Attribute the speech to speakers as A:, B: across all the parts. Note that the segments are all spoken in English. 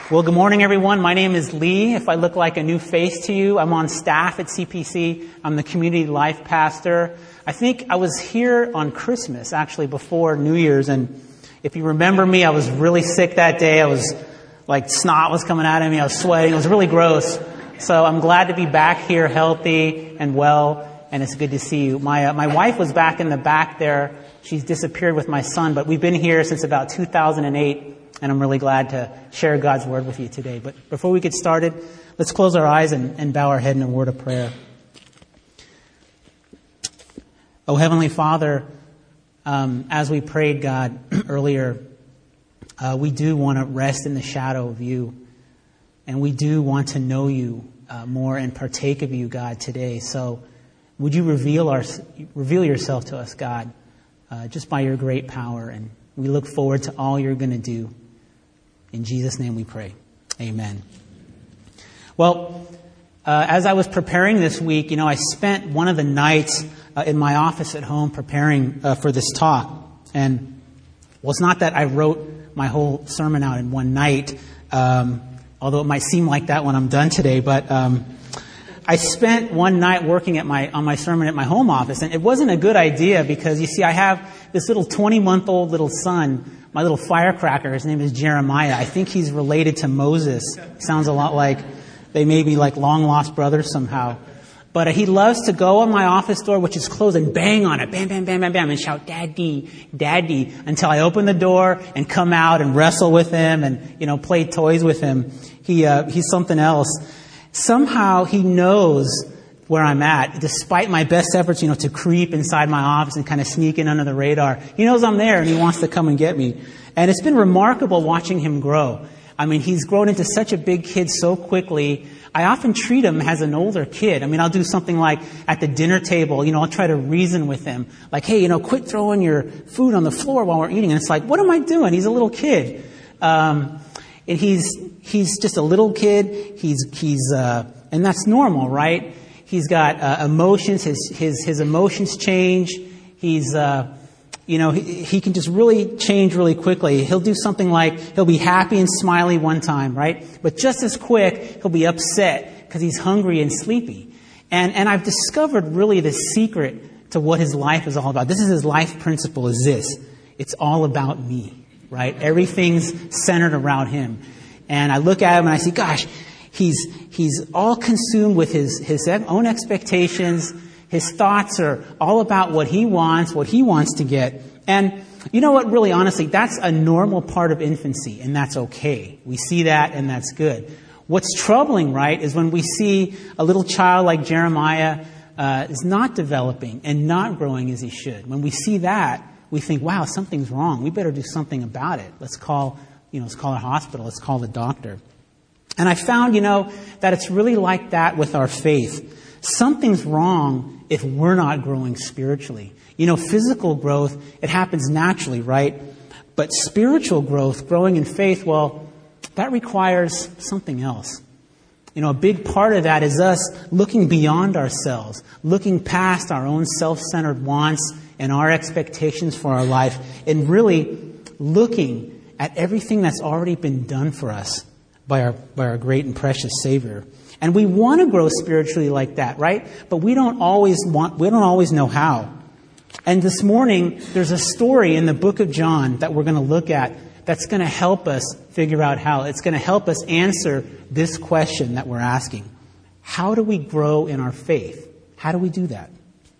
A: Well, good morning, everyone. My name is Lee. If I look like a new face to you, I'm on staff at CPC. I'm the community life pastor. I think I was here on Christmas, actually, before New Year's. And if you remember me, I was really sick that day. I was like snot was coming out of me. I was sweating. It was really gross. So I'm glad to be back here healthy and well. And it's good to see you. My wife was back in the back there. She's disappeared with my son, but we've been here since about 2008. And I'm really glad to share God's Word with you today. But before we get started, let's close our eyes and bow our head in a word of prayer. Oh, Heavenly Father, as we prayed, God, earlier, we do want to rest in the shadow of you. And we do want to know you more and partake of you, God, today. So would you reveal yourself to us, God, just by your great power. And we look forward to all you're going to do. In Jesus' name we pray. Amen. Well, as I was preparing this week, I spent one of the nights in my office at home preparing for this talk. And, well, it's not that I wrote my whole sermon out in one night, although it might seem like that when I'm done today. But I spent one night working on my sermon at my home office. And it wasn't a good idea because, you see, I have this little 20-month-old little son, my little firecracker. His name is Jeremiah. I think he's related to Moses. Sounds a lot like they may be like long-lost brothers somehow. But he loves to go on my office door, which is closed, and bang on it. Bam, bam, bam, bam, bam, and shout, "Daddy, Daddy," until I open the door and come out and wrestle with him and, play toys with him. He's something else. Somehow he knows where I'm at, despite my best efforts, to creep inside my office and kind of sneak in under the radar. He knows I'm there and he wants to come and get me. And it's been remarkable watching him grow. I mean, he's grown into such a big kid so quickly. I often treat him as an older kid. I mean, I'll do something like at the dinner table, I'll try to reason with him. Like, hey, quit throwing your food on the floor while we're eating. And it's like, what am I doing? He's a little kid. And he's just a little kid. And that's normal, right? He's got emotions. His emotions change. He's, he can just really change really quickly. He'll do something like he'll be happy and smiley one time, right? But just as quick, he'll be upset because he's hungry and sleepy. And I've discovered really the secret to what his life is all about. This is his life principle. Is this? It's all about me, right? Everything's centered around him. And I look at him and I see, gosh, he's all consumed with his own expectations. His thoughts are all about what he wants to get. And you know what, really honestly, that's a normal part of infancy, and that's okay. We see that, and that's good. What's troubling, right, is when we see a little child like Jeremiah is not developing and not growing as he should. When we see that, we think, wow, something's wrong. We better do something about it. Let's call a hospital. Let's call the doctor. And I found, that it's really like that with our faith. Something's wrong if we're not growing spiritually. Physical growth, it happens naturally, right? But spiritual growth, growing in faith, well, that requires something else. A big part of that is us looking beyond ourselves, looking past our own self-centered wants and our expectations for our life, and really looking at everything that's already been done for us by our great and precious Savior. And we want to grow spiritually like that, right? But we don't always know how. And this morning, there's a story in the book of John that we're going to look at that's going to help us figure out how. It's going to help us answer this question that we're asking. How do we grow in our faith? How do we do that?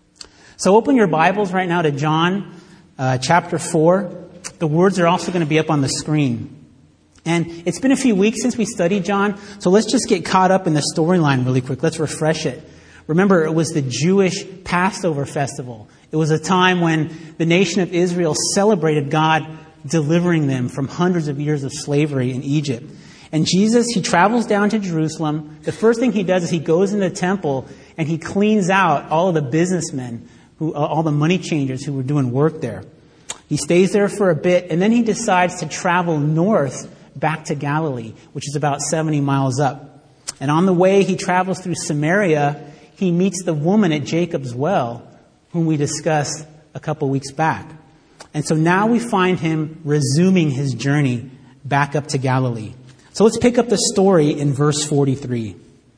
A: So open your Bibles right now to John chapter 4. The words are also going to be up on the screen. And it's been a few weeks since we studied John, so let's just get caught up in the storyline really quick. Let's refresh it. Remember, it was the Jewish Passover festival. It was a time when the nation of Israel celebrated God delivering them from hundreds of years of slavery in Egypt. And Jesus, he travels down to Jerusalem. The first thing he does is he goes in the temple and he cleans out all of the businessmen, all the money changers who were doing work there. He stays there for a bit, and then he decides to travel north back to Galilee, which is about 70 miles up. And on the way, he travels through Samaria. He meets the woman at Jacob's well, whom we discussed a couple weeks back. And so now we find him resuming his journey back up to Galilee. So let's pick up the story in verse 43.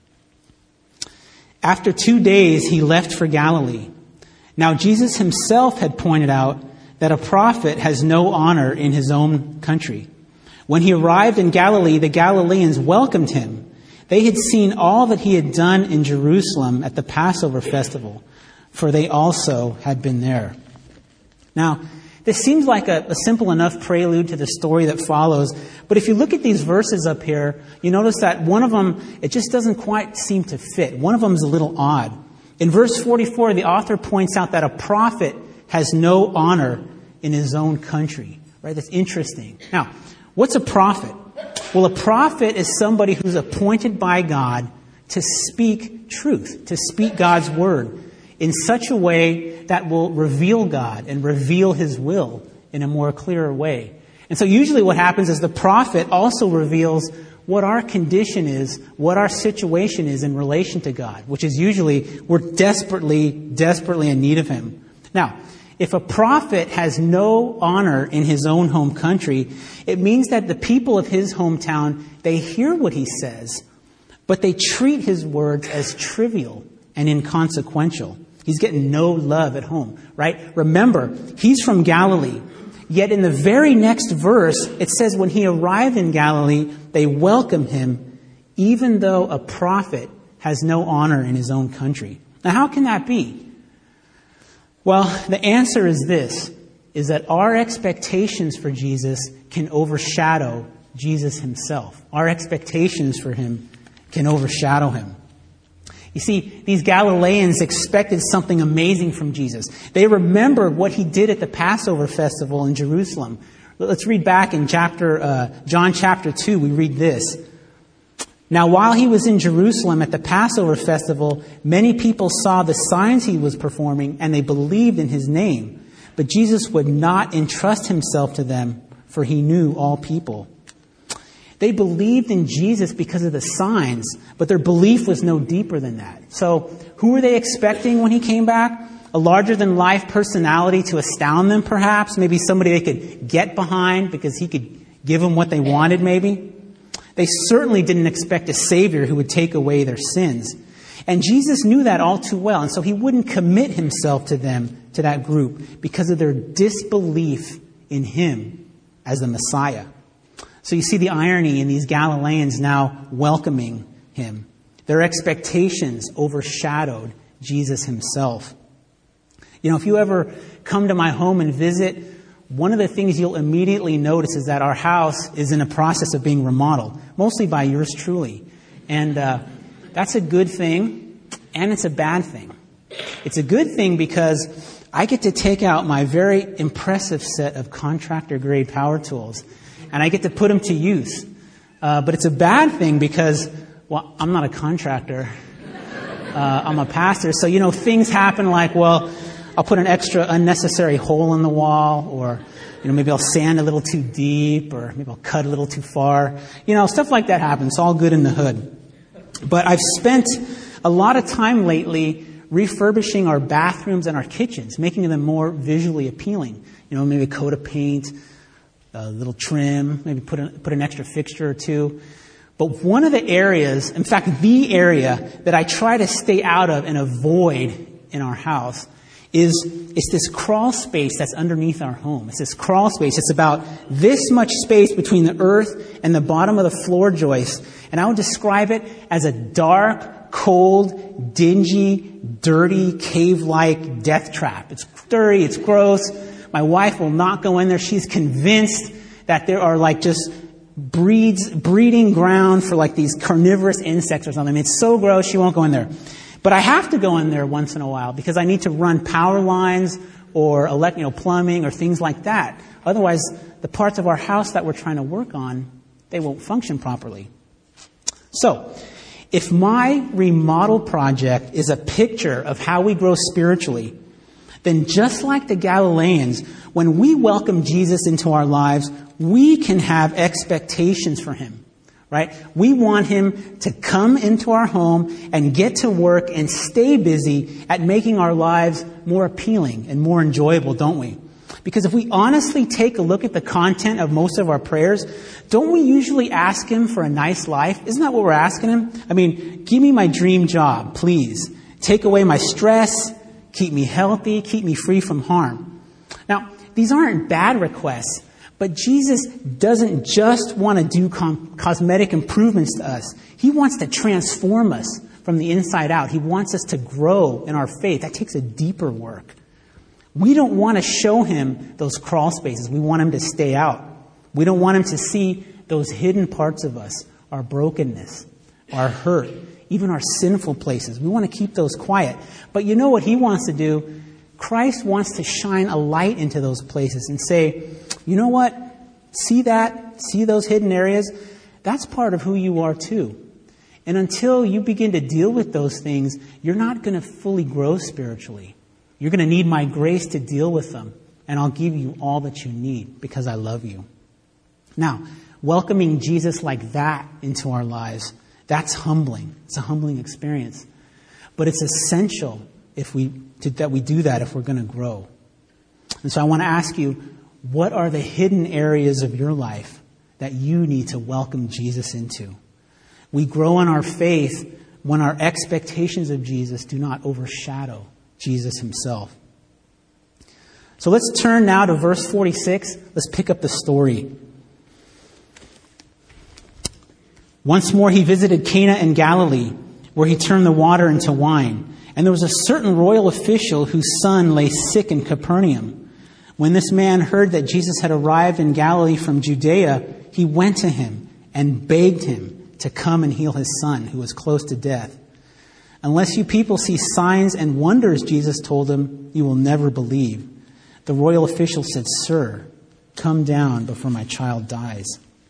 A: After 2 days, he left for Galilee. Now Jesus himself had pointed out that a prophet has no honor in his own country. When he arrived in Galilee, the Galileans welcomed him. They had seen all that he had done in Jerusalem at the Passover festival, for they also had been there. Now, this seems like a simple enough prelude to the story that follows. But if you look at these verses up here, you notice that one of them, it just doesn't quite seem to fit. One of them is a little odd. In verse 44, the author points out that a prophet has no honor in his own country. Right? That's interesting. Now, what's a prophet? Well, a prophet is somebody who's appointed by God to speak truth, to speak God's word in such a way that will reveal God and reveal his will in a more clearer way. And so usually what happens is the prophet also reveals what our condition is, what our situation is in relation to God, which is usually we're desperately in need of him. Now, if a prophet has no honor in his own home country, it means that the people of his hometown, they hear what he says, but they treat his words as trivial and inconsequential. He's getting no love at home, right? Remember, he's from Galilee. Yet in the very next verse, it says when he arrived in Galilee, they welcomed him, even though a prophet has no honor in his own country. Now, how can that be? Well, the answer is this, is that our expectations for Jesus can overshadow Jesus himself. Our expectations for him can overshadow him. You see, these Galileans expected something amazing from Jesus. They remembered what he did at the Passover festival in Jerusalem. Let's read back in John chapter 2. We read this. Now, while he was in Jerusalem at the Passover festival, many people saw the signs he was performing, and they believed in his name. But Jesus would not entrust himself to them, for he knew all people. They believed in Jesus because of the signs, but their belief was no deeper than that. So who were they expecting when he came back? A larger-than-life personality to astound them, perhaps? Maybe somebody they could get behind because he could give them what they wanted, maybe? They certainly didn't expect a Savior who would take away their sins. And Jesus knew that all too well, and so he wouldn't commit himself to them, to that group, because of their disbelief in him as the Messiah. So you see the irony in these Galileans now welcoming him. Their expectations overshadowed Jesus himself. You know, if you ever come to my home and visit, one of the things you'll immediately notice is that our house is in a process of being remodeled, mostly by yours truly. And that's a good thing, and it's a bad thing. It's a good thing because I get to take out my very impressive set of contractor-grade power tools, and I get to put them to use. But it's a bad thing because, well, I'm not a contractor. I'm a pastor. So, you know, things happen like, well, I'll put an extra unnecessary hole in the wall, or, you know, maybe I'll sand a little too deep, or maybe I'll cut a little too far. You know, stuff like that happens. It's all good in the hood. But I've spent a lot of time lately refurbishing our bathrooms and our kitchens, making them more visually appealing. You know, maybe a coat of paint, a little trim, maybe put an extra fixture or two. But one of the areas, in fact, the area that I try to stay out of and avoid in our house it's this crawl space that's underneath our home. It's this crawl space. It's about this much space between the earth and the bottom of the floor joist. And I would describe it as a dark, cold, dingy, dirty, cave-like death trap. It's dirty. It's gross. My wife will not go in there. She's convinced that there are like just breeding ground for like these carnivorous insects or something. I mean, it's so gross, she won't go in there. But I have to go in there once in a while because I need to run power lines or plumbing or things like that. Otherwise, the parts of our house that we're trying to work on, they won't function properly. So, if my remodel project is a picture of how we grow spiritually, then just like the Galileans, when we welcome Jesus into our lives, we can have expectations for him. Right? We want him to come into our home and get to work and stay busy at making our lives more appealing and more enjoyable, don't we? Because if we honestly take a look at the content of most of our prayers, don't we usually ask Him for a nice life? Isn't that what we're asking Him? I mean, give me my dream job, please. Take away my stress, keep me healthy, keep me free from harm. Now, these aren't bad requests, but Jesus doesn't just want to do cosmetic improvements to us. He wants to transform us from the inside out. He wants us to grow in our faith. That takes a deeper work. We don't want to show Him those crawl spaces. We want Him to stay out. We don't want Him to see those hidden parts of us, our brokenness, our hurt, even our sinful places. We want to keep those quiet. But you know what He wants to do? Christ wants to shine a light into those places and say, you know what? See that? See those hidden areas? That's part of who you are too. And until you begin to deal with those things, you're not going to fully grow spiritually. You're going to need my grace to deal with them. And I'll give you all that you need because I love you. Now, welcoming Jesus like that into our lives, that's humbling. It's a humbling experience. But it's essential that we do that if we're going to grow. And so I want to ask you, what are the hidden areas of your life that you need to welcome Jesus into? We grow in our faith when our expectations of Jesus do not overshadow Jesus Himself. So let's turn now to verse 46. Let's pick up the story. Once more He visited Cana in Galilee, where He turned the water into wine. And there was a certain royal official whose son lay sick in Capernaum. When this man heard that Jesus had arrived in Galilee from Judea, he went to Him and begged Him to come and heal his son, who was close to death. Unless you people see signs and wonders, Jesus told him, you will never believe. The royal official said, Sir, come down before my child dies.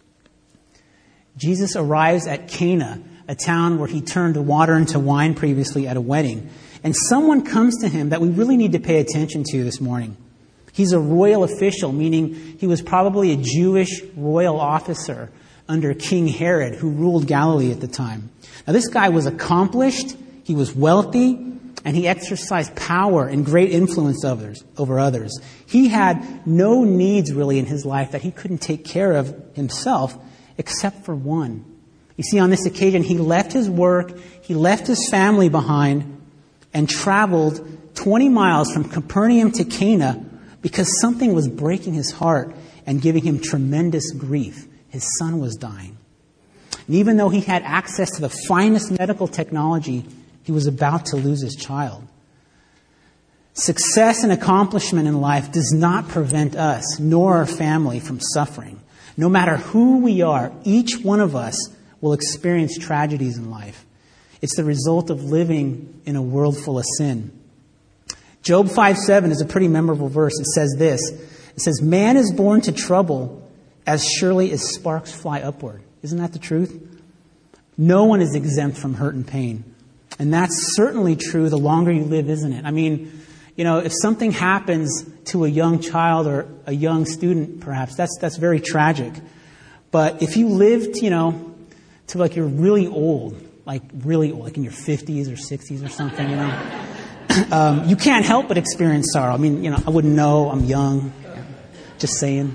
A: Jesus arrives at Cana, a town where He turned the water into wine previously at a wedding. And someone comes to Him that we really need to pay attention to this morning. He's a royal official, meaning he was probably a Jewish royal officer under King Herod, who ruled Galilee at the time. Now, this guy was accomplished, he was wealthy, and he exercised power and great influence over others. He had no needs really in his life that he couldn't take care of himself, except for one. You see, on this occasion, he left his work, he left his family behind, and traveled 20 miles from Capernaum to Cana because something was breaking his heart and giving him tremendous grief. His son was dying. And even though he had access to the finest medical technology, he was about to lose his child. Success and accomplishment in life does not prevent us nor our family from suffering. No matter who we are, each one of us will experience tragedies in life. It's the result of living in a world full of sin. Job 5:7 is a pretty memorable verse. It says this. It says, man is born to trouble as surely as sparks fly upward. Isn't that the truth? No one is exempt from hurt and pain. And that's certainly true the longer you live, isn't it? I mean, you know, if something happens to a young child or a young student, perhaps, that's very tragic. But if you lived, you know, to like you're really old, like in your 50s or 60s or something, you know, you can't help but experience sorrow. I mean, you know, I wouldn't know. I'm young. Just saying.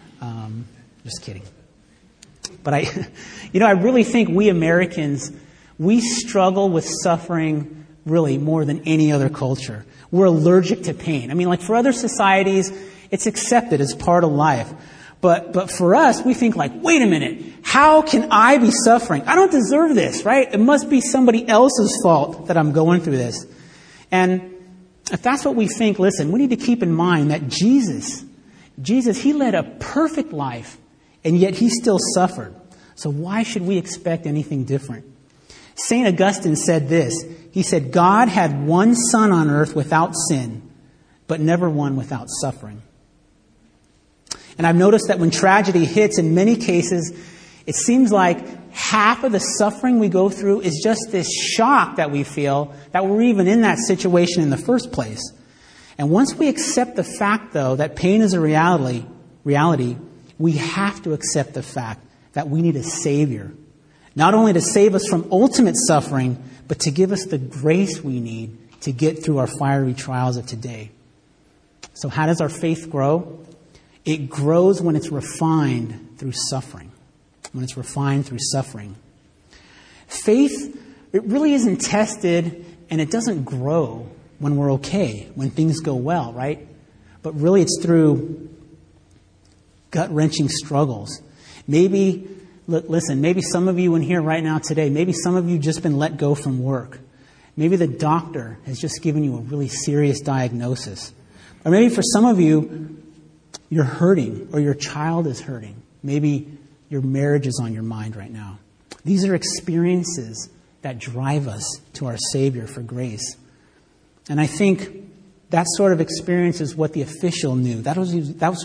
A: Just kidding. But I really think we Americans, we struggle with suffering really more than any other culture. We're allergic to pain. I mean, like for other societies, it's accepted as part of life. But for us, we think like, wait a minute, how can I be suffering? I don't deserve this, right? It must be somebody else's fault that I'm going through this. And if that's what we think, listen, we need to keep in mind that Jesus, He led a perfect life, and yet He still suffered. So why should we expect anything different? St. Augustine said this. He said, God had one Son on earth without sin, but never one without suffering. And I've noticed that when tragedy hits, in many cases, it seems like half of the suffering we go through is just this shock that we feel that we're even in that situation in the first place. And once we accept the fact, though, that pain is a reality, we have to accept the fact that we need a Savior. Not only to save us from ultimate suffering, but to give us the grace we need to get through our fiery trials of today. So how does our faith grow? It grows when it's refined through suffering. When it's refined through suffering. Faith, it really isn't tested and it doesn't grow when we're okay, when things go well, right? But really it's through gut-wrenching struggles. Maybe, listen, maybe some of you in here right now today, maybe some of you just been let go from work. Maybe the doctor has just given you a really serious diagnosis. Or maybe for some of you, you're hurting or your child is hurting. Maybe your marriage is on your mind right now. These are experiences that drive us to our Savior for grace. And I think that sort of experience is what the official knew. That's what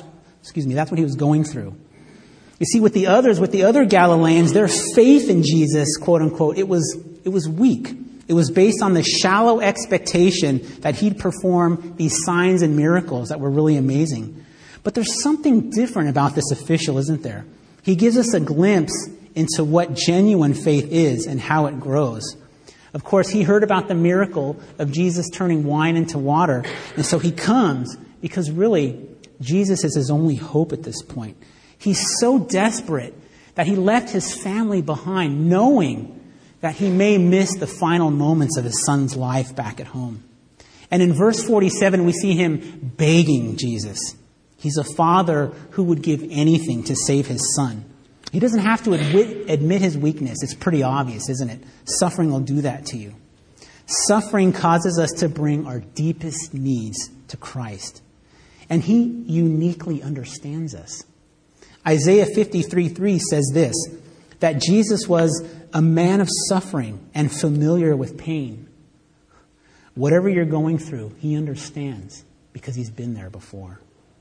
A: he was going through. You see, with the other Galileans, their faith in Jesus, quote unquote, it was weak. It was based on the shallow expectation that he'd perform these signs and miracles that were really amazing. But there's something different about this official, isn't there? He gives us a glimpse into what genuine faith is and how it grows. Of course, he heard about the miracle of Jesus turning wine into water. And so he comes because really, Jesus is his only hope at this point. He's so desperate that he left his family behind, knowing that he may miss the final moments of his son's life back at home. And in verse 47, we see him begging Jesus. He's a father who would give anything to save his son. He doesn't have to admit his weakness. It's pretty obvious, isn't it? Suffering will do that to you. Suffering causes us to bring our deepest needs to Christ. And he uniquely understands us. Isaiah 53:3 says this, that Jesus was a man of suffering and familiar with pain. Whatever you're going through, he understands because he's been there before.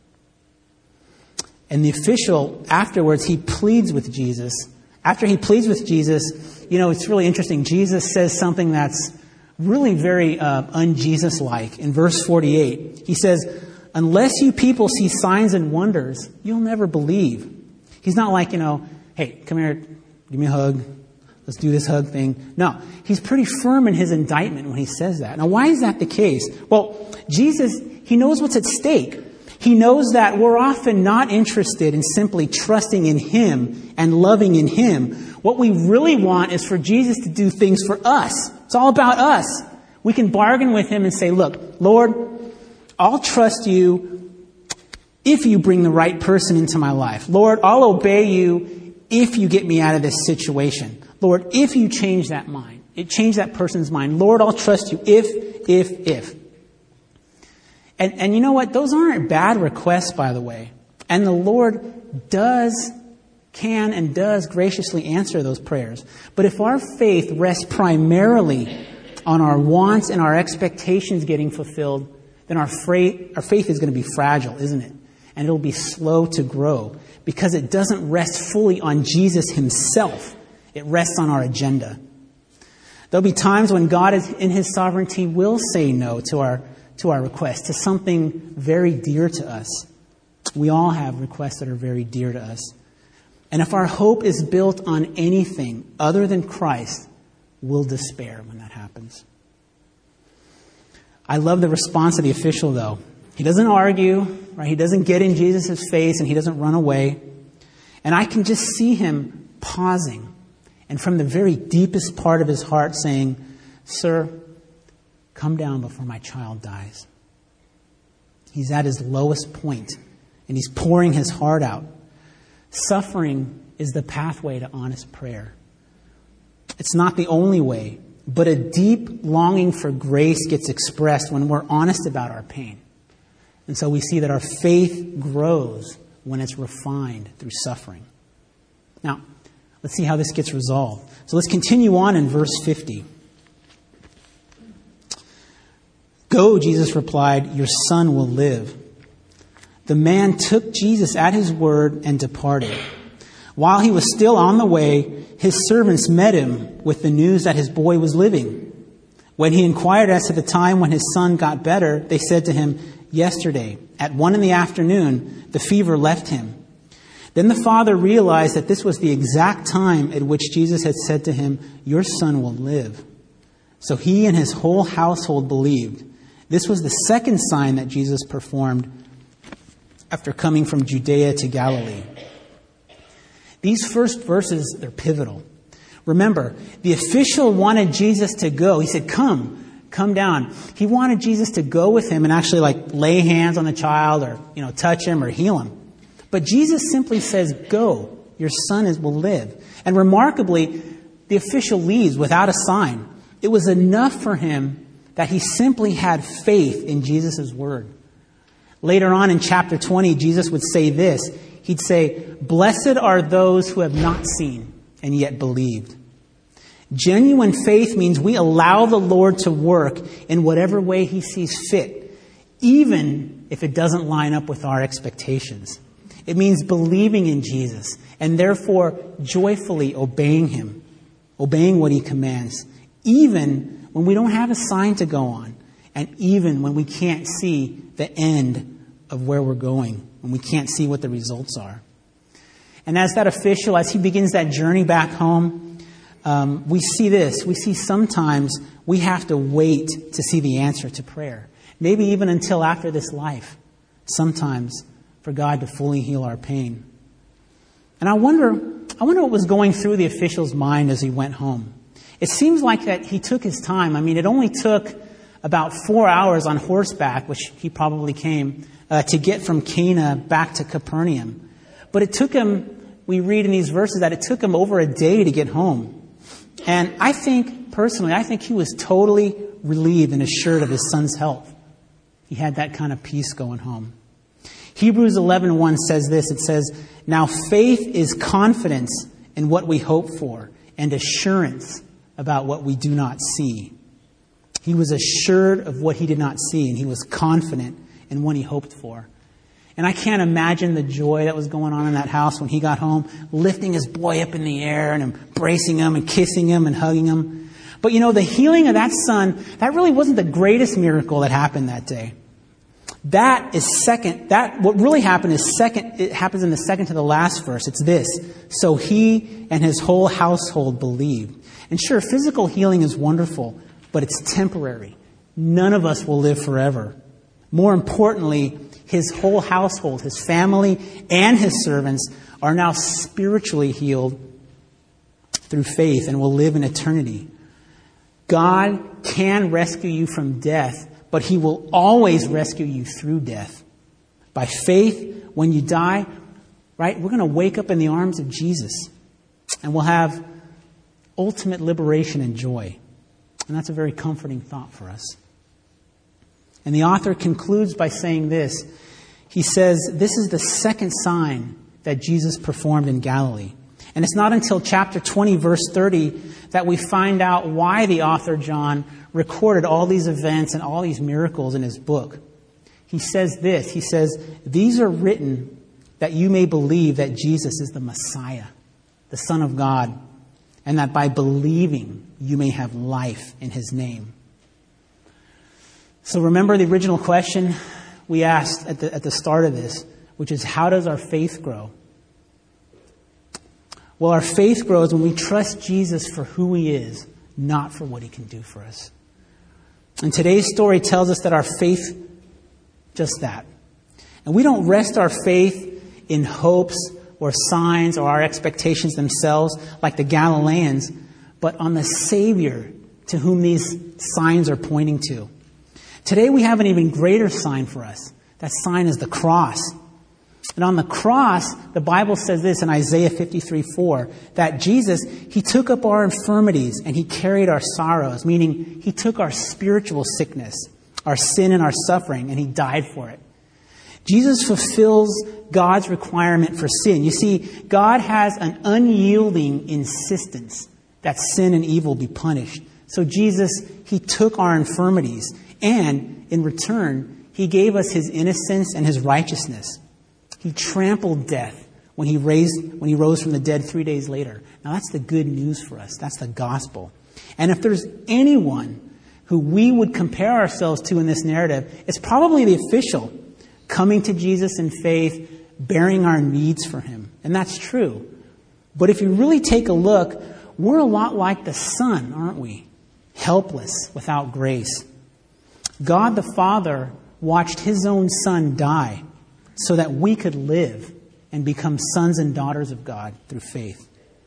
A: And the official, afterwards, he pleads with Jesus. After he pleads with Jesus, it's really interesting. Jesus says something that's really very un-Jesus-like. In verse 48, he says, unless you people see signs and wonders, you'll never believe. He's not like, hey, come here, give me a hug. Let's do this hug thing. No, he's pretty firm in his indictment when he says that. Now, why is that the case? Well, Jesus, he knows what's at stake. He knows that we're often not interested in simply trusting in him and loving in him. What we really want is for Jesus to do things for us. It's all about us. We can bargain with him and say, look, Lord, I'll trust you if you bring the right person into my life. Lord, I'll obey you if you get me out of this situation. Lord, if you change that mind, change that person's mind. Lord, I'll trust you if. And you know what? Those aren't bad requests, by the way. And the Lord can and does graciously answer those prayers. But if our faith rests primarily on our wants and our expectations getting fulfilled, then our faith is going to be fragile, isn't it? And it'll be slow to grow because it doesn't rest fully on Jesus himself. It rests on our agenda. There'll be times when God is in his sovereignty will say no to our request, to something very dear to us. We all have requests that are very dear to us. And if our hope is built on anything other than Christ, we'll despair when that happens. I love the response of the official, though. He doesn't argue, right? He doesn't get in Jesus' face and he doesn't run away. And I can just see him pausing and from the very deepest part of his heart saying, Sir, come down before my child dies. He's at his lowest point and he's pouring his heart out. Suffering is the pathway to honest prayer. It's not the only way, but a deep longing for grace gets expressed when we're honest about our pain. And so we see that our faith grows when it's refined through suffering. Now, let's see how this gets resolved. So let's continue on in verse 50. Go, Jesus replied, your son will live. The man took Jesus at his word and departed. While he was still on the way, his servants met him with the news that his boy was living. When he inquired as to the time when his son got better, they said to him, yesterday, at 1 p.m, the fever left him. Then the father realized that this was the exact time at which Jesus had said to him, your son will live. So he and his whole household believed. This was the second sign that Jesus performed after coming from Judea to Galilee. These first verses, they're pivotal. Remember, the official wanted Jesus to go. He said, come down. He wanted Jesus to go with him and actually lay hands on the child or, touch him or heal him. But Jesus simply says, go, your son will live. And remarkably, the official leaves without a sign. It was enough for him that he simply had faith in Jesus' word. Later on in chapter 20, Jesus would say this. He'd say, blessed are those who have not seen and yet believed. Genuine faith means we allow the Lord to work in whatever way he sees fit, even if it doesn't line up with our expectations. It means believing in Jesus and therefore joyfully obeying him, obeying what he commands, even when we don't have a sign to go on, and even when we can't see the end of where we're going, when we can't see what the results are. And as that official, as he begins that journey back home, we see this. We see sometimes we have to wait to see the answer to prayer. Maybe even until after this life, sometimes for God to fully heal our pain. And I wonder what was going through the official's mind as he went home. It seems like that he took his time. I mean, it only took about 4 hours on horseback, which he probably came, to get from Cana back to Capernaum. But it took him, we read in these verses, that it took him over a day to get home. And I think he was totally relieved and assured of his son's health. He had that kind of peace going home. Hebrews 11:1 says this. It says, now faith is confidence in what we hope for and assurance about what we do not see. He was assured of what he did not see, and he was confident in what he hoped for. And I can't imagine the joy that was going on in that house when he got home, lifting his boy up in the air and embracing him and kissing him and hugging him. But the healing of that son, that really wasn't the greatest miracle that happened that day. That is second. What really happened is second. It happens in the second to the last verse. It's this. So he and his whole household believed. And sure, physical healing is wonderful, but it's temporary. None of us will live forever. More importantly, his whole household, his family, and his servants are now spiritually healed through faith and will live in eternity. God can rescue you from death, but he will always rescue you through death. By faith, when you die, right, we're going to wake up in the arms of Jesus, and we'll have ultimate liberation and joy. And that's a very comforting thought for us. And the author concludes by saying this. He says, this is the second sign that Jesus performed in Galilee. And it's not until chapter 20, verse 30, that we find out why the author John recorded all these events and all these miracles in his book. He says this. He says, these are written that you may believe that Jesus is the Messiah, the Son of God, and that by believing you may have life in his name. So remember the original question we asked at the start of this, which is, how does our faith grow? Well, our faith grows when we trust Jesus for who he is, not for what he can do for us. And today's story tells us that our faith, just that. And we don't rest our faith in hopes or signs or our expectations themselves like the Galileans, but on the Savior to whom these signs are pointing to. Today we have an even greater sign for us. That sign is the cross. And on the cross, the Bible says this in Isaiah 53:4, that Jesus, he took up our infirmities and he carried our sorrows, meaning he took our spiritual sickness, our sin and our suffering, and he died for it. Jesus fulfills God's requirement for sin. You see, God has an unyielding insistence that sin and evil be punished. So Jesus, he took our infirmities, and in return, he gave us his innocence and his righteousness. He trampled death when he rose from the dead 3 days later. Now that's the good news for us. That's the gospel. And if there's anyone who we would compare ourselves to in this narrative, it's probably the official coming to Jesus in faith, bearing our needs for him. And that's true. But if you really take a look, we're a lot like the son, aren't we? Helpless, without grace. God the Father watched his own Son die so that we could live and become sons and daughters of God through faith.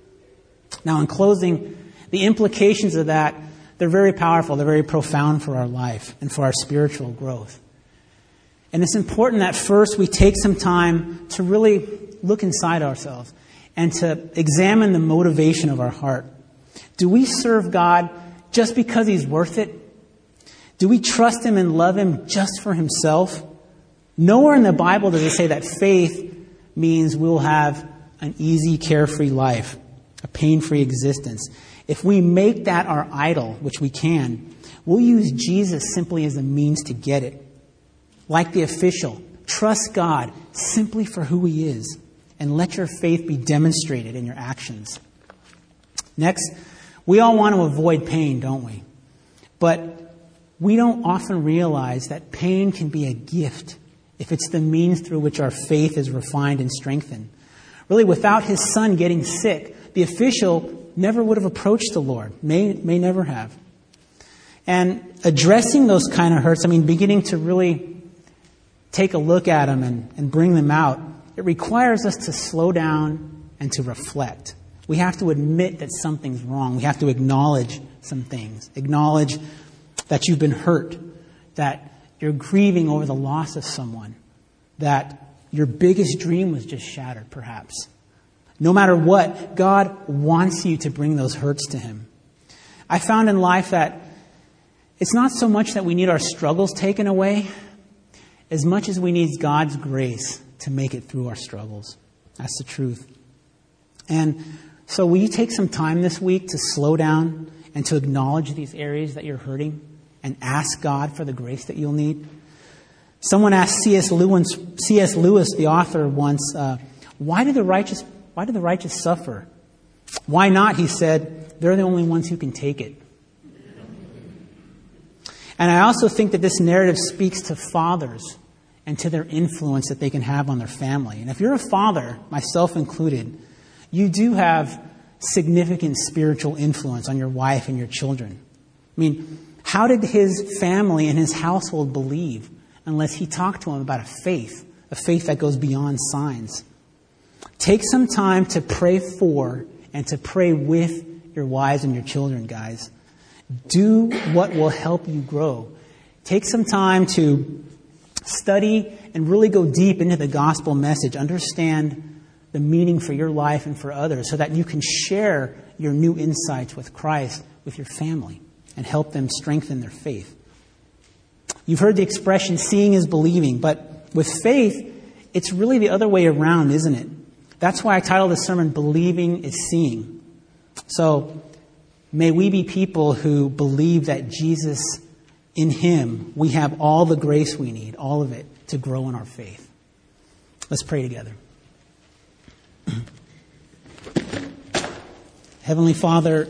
A: Now, in closing, the implications of that, they're very powerful. They're very profound for our life and for our spiritual growth. And it's important that first we take some time to really look inside ourselves and to examine the motivation of our heart. Do we serve God just because he's worth it? Do we trust him and love him just for himself? Nowhere in the Bible does it say that faith means we'll have an easy, carefree life, a pain-free existence. If we make that our idol, which we can, we'll use Jesus simply as a means to get it. Like the official, trust God simply for who he is and let your faith be demonstrated in your actions. Next, we all want to avoid pain, don't we? But we don't often realize that pain can be a gift if it's the means through which our faith is refined and strengthened. Really, without his son getting sick, the official never would have approached the Lord, may never have. And addressing those kind of hurts, beginning to really take a look at them and bring them out, it requires us to slow down and to reflect. We have to admit that something's wrong. We have to acknowledge some things. Acknowledge that you've been hurt, that you're grieving over the loss of someone, that your biggest dream was just shattered, perhaps. No matter what, God wants you to bring those hurts to him. I found in life that it's not so much that we need our struggles taken away, as much as we need God's grace to make it through our struggles. That's the truth. And so will you take some time this week to slow down and to acknowledge these areas that you're hurting and ask God for the grace that you'll need? Someone asked C.S. Lewis, the author, once, why do the righteous suffer? Why not, he said, they're the only ones who can take it. And I also think that this narrative speaks to fathers and to their influence that they can have on their family. And if you're a father, myself included, you do have significant spiritual influence on your wife and your children. How did his family and his household believe unless he talked to them about a faith that goes beyond signs? Take some time to pray for and to pray with your wives and your children, guys. Do what will help you grow. Take some time to study and really go deep into the gospel message. Understand the meaning for your life and for others so that you can share your new insights with Christ with your family and help them strengthen their faith. You've heard the expression, seeing is believing, but with faith, it's really the other way around, isn't it? That's why I titled the sermon, Believing is Seeing. So, may we be people who believe that Jesus, in him, we have all the grace we need, all of it, to grow in our faith. Let's pray together. Heavenly Father,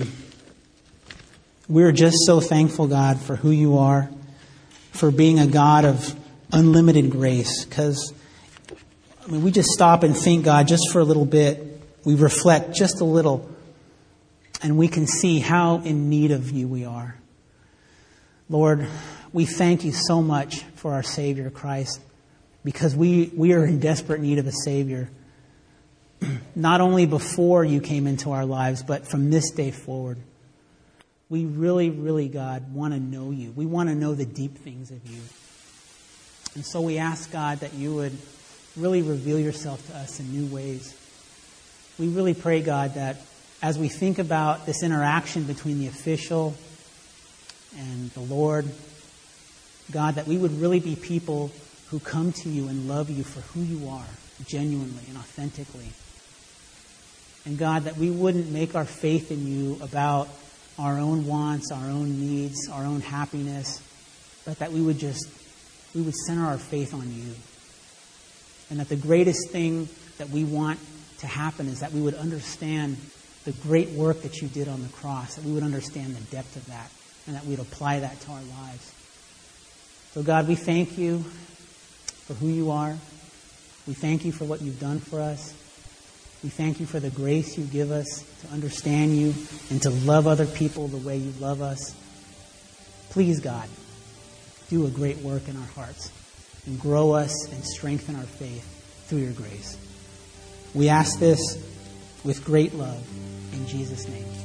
A: we're just so thankful, God, for who you are, for being a God of unlimited grace. Because, we just stop and think, God, just for a little bit. We reflect just a little. And we can see how in need of you we are. Lord, we thank you so much for our Savior, Christ, because we are in desperate need of a Savior. Not only before you came into our lives, but from this day forward. We really, really, God, want to know you. We want to know the deep things of you. And so we ask, God, that you would really reveal yourself to us in new ways. We really pray, God, that as we think about this interaction between the official and the Lord, God, that we would really be people who come to you and love you for who you are, genuinely and authentically. And God, that we wouldn't make our faith in you about our own wants, our own needs, our own happiness, but that we would center our faith on you. And that the greatest thing that we want to happen is that we would understand the great work that you did on the cross, that we would understand the depth of that, and that we'd apply that to our lives. So God, we thank you for who you are. We thank you for what you've done for us. We thank you for the grace you give us to understand you and to love other people the way you love us. Please, God, do a great work in our hearts and grow us and strengthen our faith through your grace. We ask this with great love in Jesus' name.